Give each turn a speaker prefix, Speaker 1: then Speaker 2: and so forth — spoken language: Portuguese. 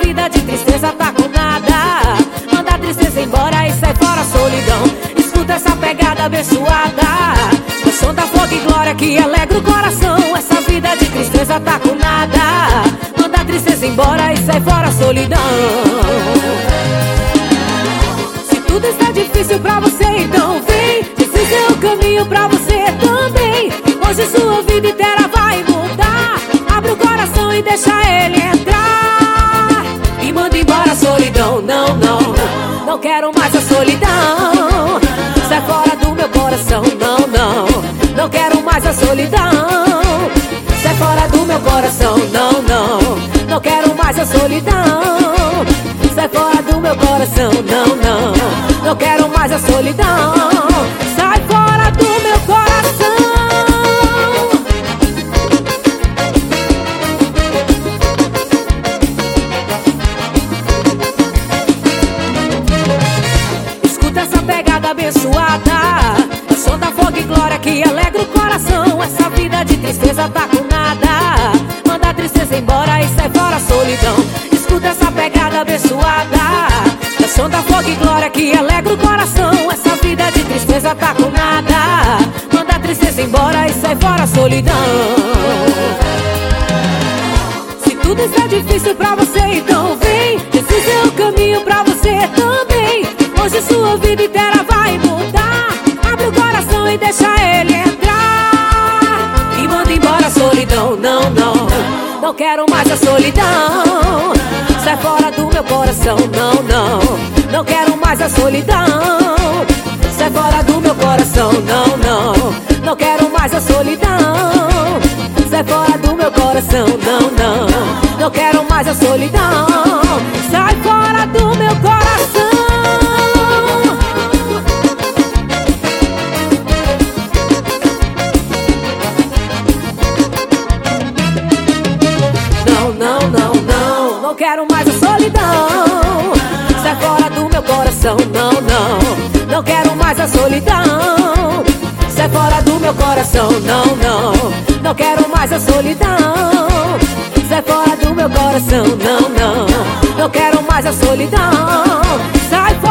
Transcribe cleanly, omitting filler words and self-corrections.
Speaker 1: vida de tristeza tá com nada. Manda a tristeza embora e sai fora a solidão. Escuta essa pegada abençoada, o som da fogo e glória que alegra o coração. Essa vida de tristeza tá com nada. Manda a tristeza embora e sai fora a solidão. Se tudo está difícil pra você, então vem. Esse é o caminho pra você também. Hoje sua vida inteira vai mudar. Abre o coração e deixa ele entrar. E manda embora a solidão. Não, não, não quero mais a solidão. Sai fora do meu coração. Não, não, não quero mais a solidão. Sai fora do meu coração. Não, não, não quero mais a solidão. Sai fora do meu coração. Não, não, não quero mais a solidão. Sai fora do meu coração. Escuta essa pegada abençoada, o som da fogo e glória que alegra o coração. Essa vida de tristeza tá com nada. Manda a tristeza embora e sai fora a solidão. Escuta essa pegada abençoada, o som da fogo e glória que alegra o coração. Essa vida de tristeza tá com nada. Manda a tristeza embora e sai fora a solidão. Se tudo está difícil pra você, então vem. Esse é o caminho pra você também. Hoje sua vida inteira vai mudar. Abre o coração e deixa ele entrar. E manda embora a solidão. Não, não, não quero mais a solidão. Sai fora do meu coração. Não, não, não quero mais a solidão. Sai fora do meu coração. Não, não, não quero mais a solidão. Sai fora do meu coração. Não, não, não quero mais a solidão. Sai fora do meu coração. Não, não, não, não, não quero mais a solidão. Sai fora do meu coração. Não, não, não quero mais a solidão. Sai fora do meu coração. Não, não, não quero mais a solidão. Sai fora do meu coração. Não, não, não quero mais a solidão. Sai fora.